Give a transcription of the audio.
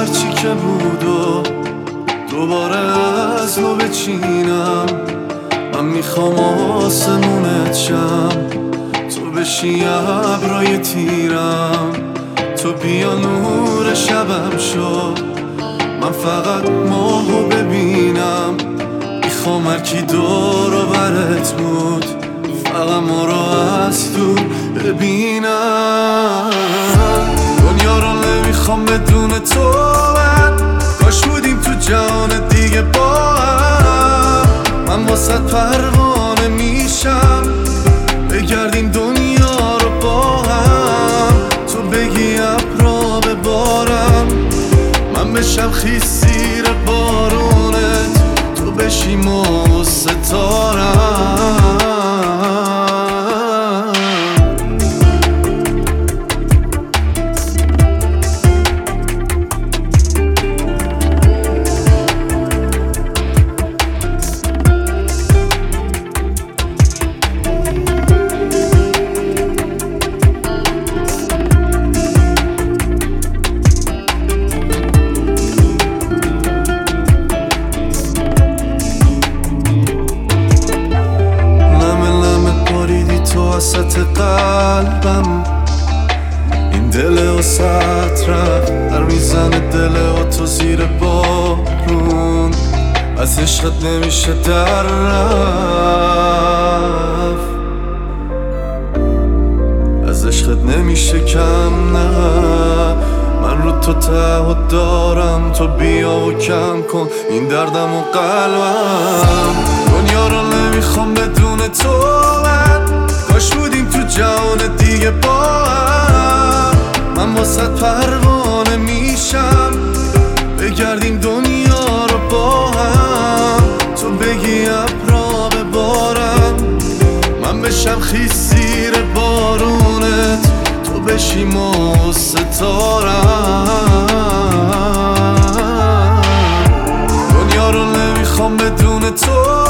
هرچی که بود و دوباره از نو بچینم. من میخوام آسمونت شم، تو بشی ابرای تیرم، تو بیا نور شبم شو، من فقط ماهو ببینم. میخوام هرکی دور و برت بود فقط ما رو از دور ببینم. دنیا رو نمیخوام بدون تو، کاش بودیم تو جهان دیگه با هم. من واسه پروانه میشم، بگردیم دنیا رو با هم. تو بگی ابرا ببارم، من بشم خیس زیر بارونت، تو بشی ماه و ستارم. وسط قلبم این دل وسط رفت، در میزنه دل و تو زیر بارون. از عشقت نمیشه در رفت، از عشقت نمیشه کم نه. من رو تو تعهد دارم، تو بیا و کم کن این دردم و قلبم. دنیا رو نمیخوام بدون تو، کاش بودیم تو جهان دیگه با هم. من واسه پروانه میشم، بگردیم دنیا رو با هم. تو بگی ابرا ببارم، من بشم خیس زیر بارونت، تو بشی ماه و ستارم. دنیا رو نمیخوام بدون تو،